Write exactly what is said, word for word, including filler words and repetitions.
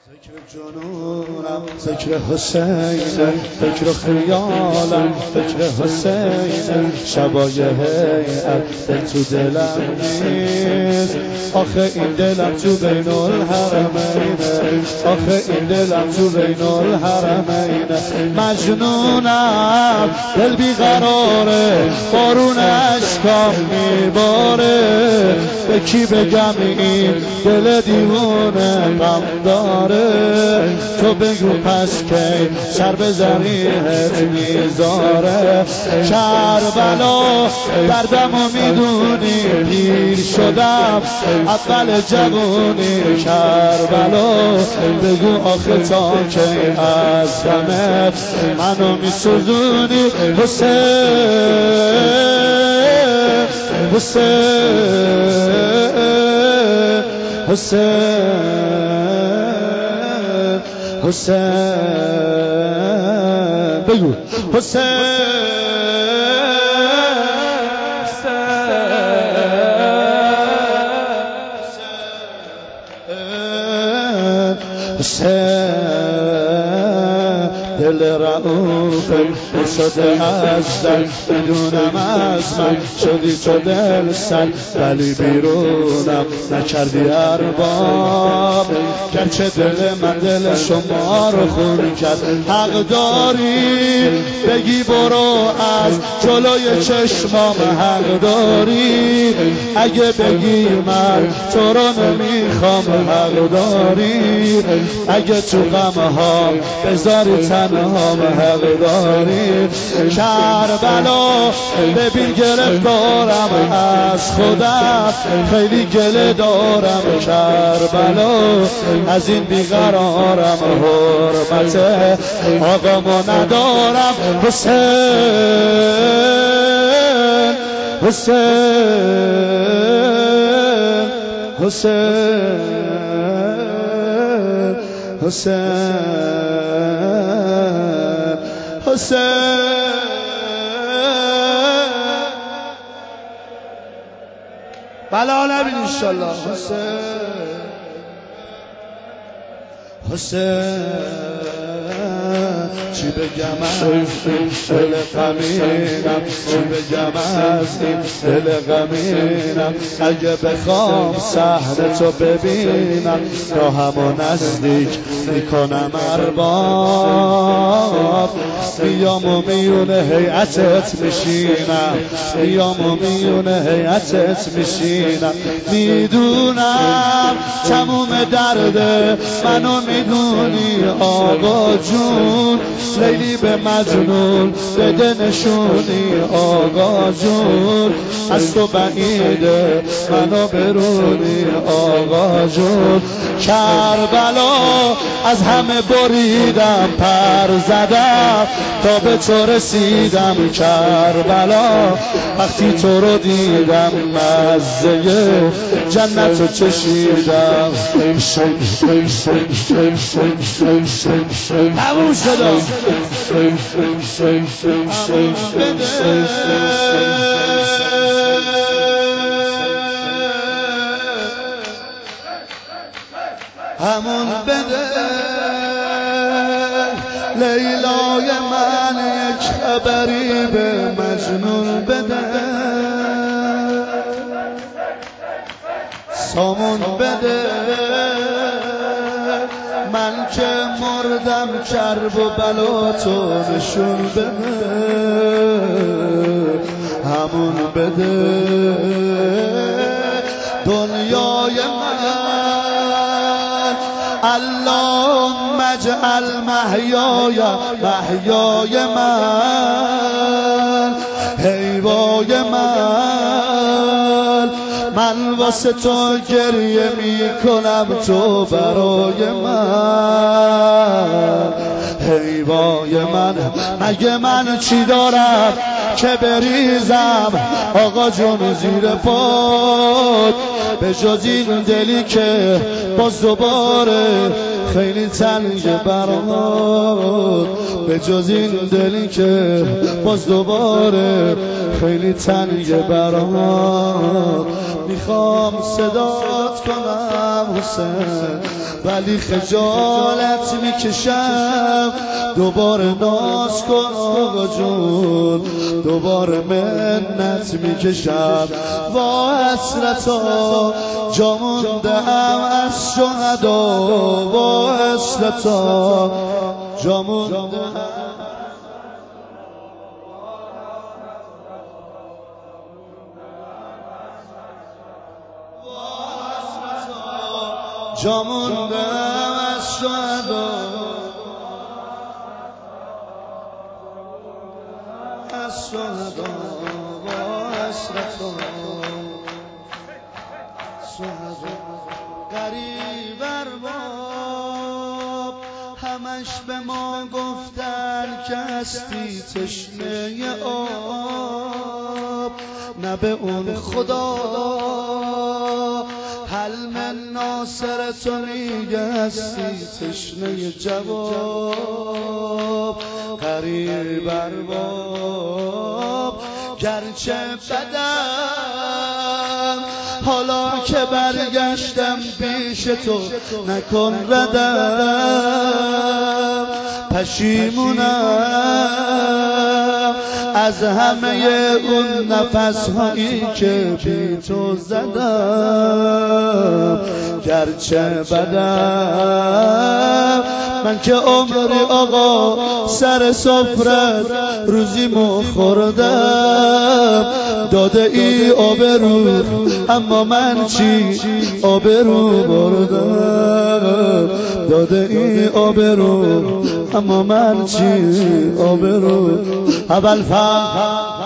فکر جنونم فکر حسین، فکر خیالم فکر حسین، شبای هیئت دل تو دلم نیست. آخه این دلم تو بین الحرمینه، آخه این دلم تو بین الحرمینه. مجنونم دل بیقراره، بارون اشکام میباره. به کی بگم این دل دیوونه غم داره؟ تو بگو پس کی سر به زریحت میذاره؟ کربلا دردمو میدونی، پیر شدم اول جوونی. کربلا بگو آخه تا کی از غمت منو میسوزونی؟ حسین حسین حسین حسین بگو حسین دل رعوف شده از دل، بدونم از من شدی تو دل سر، ولی بیرونم نکردی ارباب. گرچه دل من دل شما رو خون کرد، حق داری بگی برو از جلوی چشمام، حق داری اگه بگی من تو رو نمیخوام، حق داری اگه تو غمها بذاری تنهام، حق داری. کربلا ببین گرفتارم از خودم، خیلی گله دارم. کربلا از این بیقرارم، حرمت آقامو ندارم. حسین حسین حسین حسین حسین بلا نبین انشالله. حسین حسین چی بگم از این دل غمینم، چی بگم از این دل غمینم. اگه بخوام صحنه تو ببینم، راهمو نزدیک میکنم ارباب. میام و میونه هیئتت میشینم، میام و میونه هیئتت میشینم. میدونم تموم درده منو میدونی آقا جون، لیلی به مجنون بده نشونی آقا جون. از تو بعیده منو برونی آقا جون. کربلا از همه بریدم، پر زدم تا به تو رسیدم. کربلا وقتی تو رو دیدم، مزه جنت رو چشیدم. تموم شدم. همون بده لیلای من، یک خبری به مجنون بده. سامون بده من که مردم، کرب و بلا تو نشون بده. همون بده دنیای من. اللهم اجعل محیای محیای من، حیوای من. من واسه تو گریه میکنم، تو برای من. حیوای من مگه من چی دارم که بریزم آقا جون زیر پات، به جز این دلی که باز دوباره خیلی تنگ برات. به جز این دلی که باز دوباره خیلی تنگه برام، میخوام صدات کنم حسین ولی خجالت میکشم. دوباره ناز کن آقا جون، دوباره منت میکشم. وا حسرتا جا مونده ام از شهدا، وا حسرتا جا مونده جا مونده ام از شهدا، از شهدا وا حسرتا شهدا. غریب ارباب همش به ما گفتن که هستی تشنه آب، نه به اون خدا حلم ناصر تو میگه هستی تشنه جواب. غریب ارباب گرچه بدم حالا که برگشتم پیش تو نکن ردم، پشیمونم از همه اون نفس هایی که بی تو زدم. گرچه بدم من که عمری آقا سر سفرت روزیمو خوردم، داده ای آبرو اما من چی آبرو بردم، داده ای آبرو اما من چی آبرو. اول فهم